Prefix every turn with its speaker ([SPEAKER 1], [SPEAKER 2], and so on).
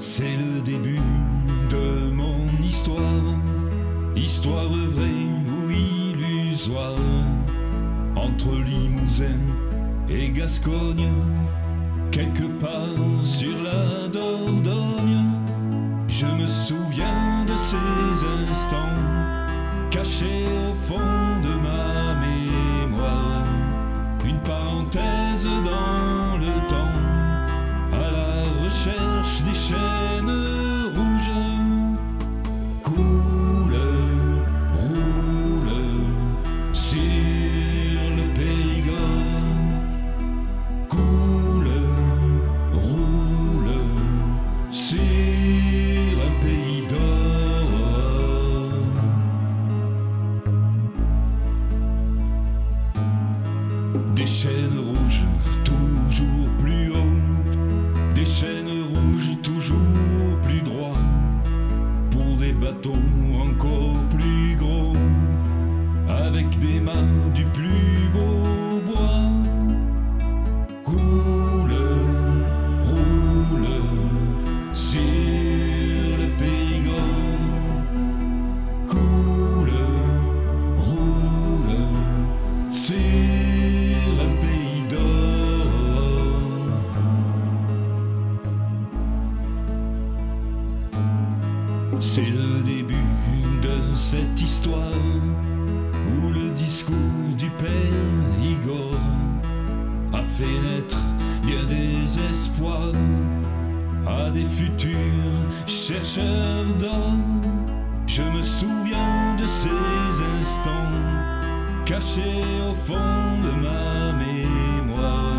[SPEAKER 1] C'est le début de mon histoire, histoire vraie ou illusoire, entre Limousin et Gascogne, quelque part sur la Dordogne. Je me souviens de ces instants, cachés au fond de ma mémoire, une parenthèse dans le temps, à la recherche des chênes rouges. Coule, roule sur le Périgord. Coule, roule sur un pays d'or. Des chênes rouges toujours plus hautes, des chênes rouges toujours plus droits, pour des bateaux encore plus gros, avec des mâts du plus beau bois. Roule, roule sur le Périgord. Coule, roule sur un pays d'or. C'est le début de cette histoire où le discours du père Igor a fait naître bien des espoirs à des futurs chercheurs d'or. Je me souviens de ces instants cachés au fond de ma mémoire.